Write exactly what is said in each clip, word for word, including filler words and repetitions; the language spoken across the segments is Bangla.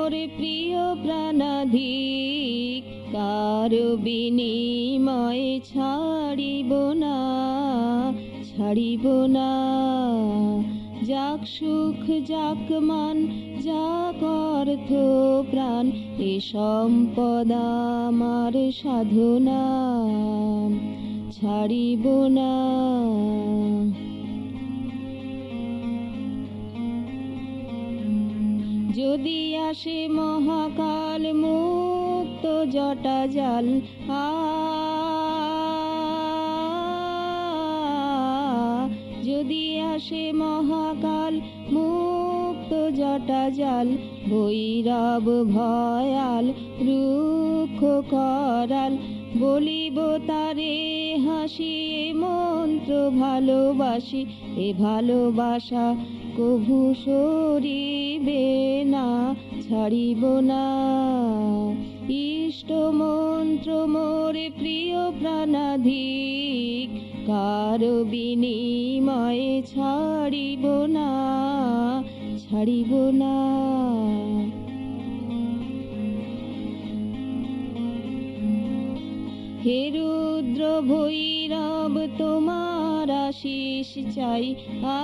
মোর প্রিয় প্রাণাধিক, কারো বিনিময়ে ছাড়িব না, ছাড়িব না। যাক সুখ যাক মান যাক অর্থ প্রাণ, এ সম্পদ আমার সাধনা, ছাড়িব না। যদি আসে মহাকাল মুক্ত জটা জাল, আ যদি আসে মহাকাল মুক্ত জটা জাল, ভৈরব ভয়াল রুক্ষ করাল, বলিব তারে হাসি এ মন্ত্র ভালোবাসি, এ ভালোবাসা কভু সরিবে না, ছাড়িব না। ইষ্ট মন্ত্র মোর প্রিয় প্রাণাধিক, কারো বিনিময়ে ছাড়িব না, ছাড়িব না। হে রুদ্র ভৈরব তোমার আশিস চাই, আ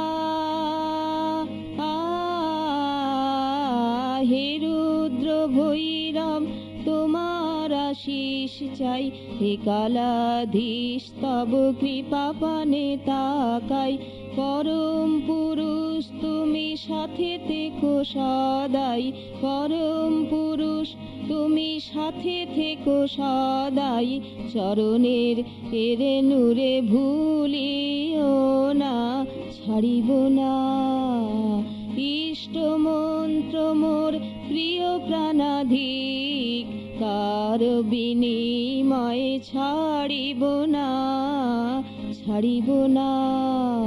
হে রুদ্র ভৈরব তোমার আশিস চাই, হে কালাধীশ তব কৃপা পানে তাকাই, পরম পুরুষ তুমি সাথে থেকো সদাই, পরম পুরুষ তুমি সাথে থেকো সদাই, চরণের এরে নূরে ভুলিও না, ছাড়িব না। ইষ্ট মন্ত্র মোর প্রিয় প্রাণাধিক, কারো বিনিময়ে ছাড়িব না, ছাড়িব না।